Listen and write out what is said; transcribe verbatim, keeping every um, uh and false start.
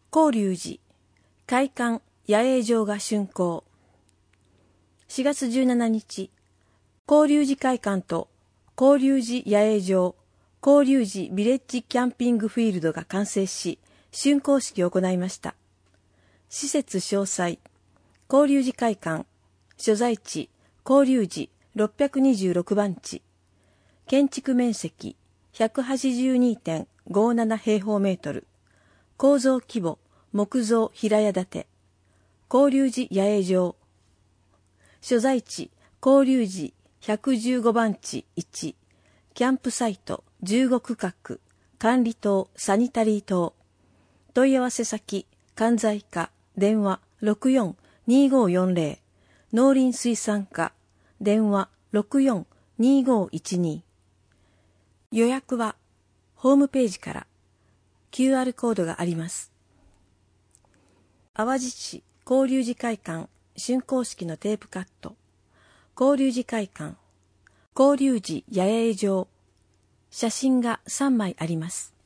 広隆寺会館野営場が竣工。しがつじゅうしちにち、広隆寺会館と広隆寺野営場、広隆寺ビレッジキャンピングフィールドが完成し、竣工式を行いました。施設詳細、広隆寺会館、所在地、広隆寺ろっぴゃくにじゅうろくばん地、建築面積 ひゃくはちじゅうにてんごなな 平方メートル、構造規模、木造平屋建て、広隆寺野営場、所在地、広隆寺ひゃくじゅうごばん地いち、キャンプサイトじゅうごくかく、管理棟、サニタリー棟、問い合わせ先、関西課、電話 ろくよんにごよんぜろ、農林水産課、電話 ろくよんにごいちに。予約はホームページから キューアール コードがあります。淡路市広隆寺会館竣工式のテープカット、広隆寺会館、広隆寺野営場、写真がさんまいあります。